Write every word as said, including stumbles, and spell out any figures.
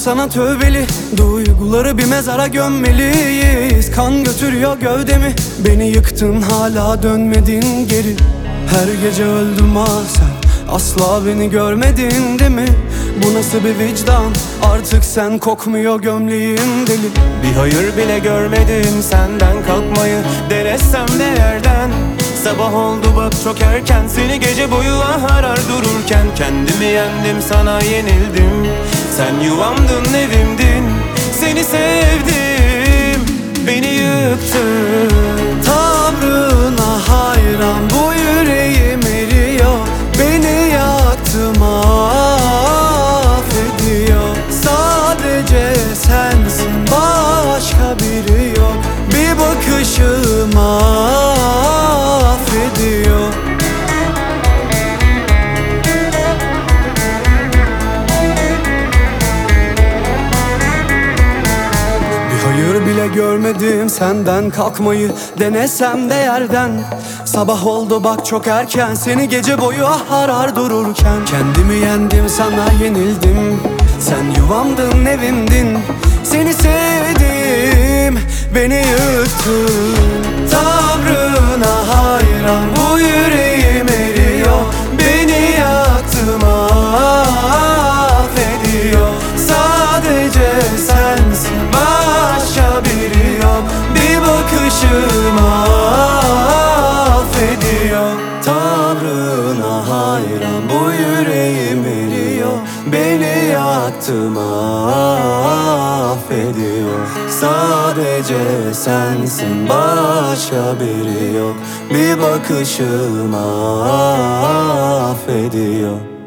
sana tövbeli, duyguları bir mezara gömmeliyiz. Kan götürüyor gövdemi, beni yıktın hala dönmedin geri. Her gece öldüm ah sen, asla beni görmedin değil mi? Bu nasıl bir vicdan, artık sen kokmuyor gömleğin deli. Bir hayır bile görmedim senden, kalkmayı denesem de yerden. Sabah oldu bak çok erken, seni gece boyu arar dururken. Kendimi yendim, sana yenildim. Sen yuvamdın, evimdin. Seni sevdim, beni yıktın. Tavrına hayran, bu yüreğim eriyor. Beni yaktı, mahvediyor. Sadece sensin, başka biri yok. Bir bakışım affediyor. Bir hayır bile görmedim senden, kalkmayı denesem de yerden. Sabah oldu bak çok erken, seni gece boyu ah arar dururken. Kendimi yendim, sana yenildim. Sen yuvamdın, evimdin. Seni sevdim, beni yıktın. Tavrına hayran, bu yüreğim eriyor. Beni yaktı, mahvediyor. Sadece sensin, başka biri yok. Bir bakışım affediyor. Tavrına hayran, bu yüreğim eriyor. Beni yaktı, mahvediyor. Sadece sensin, başka biri yok. Bir bakışım affediyor.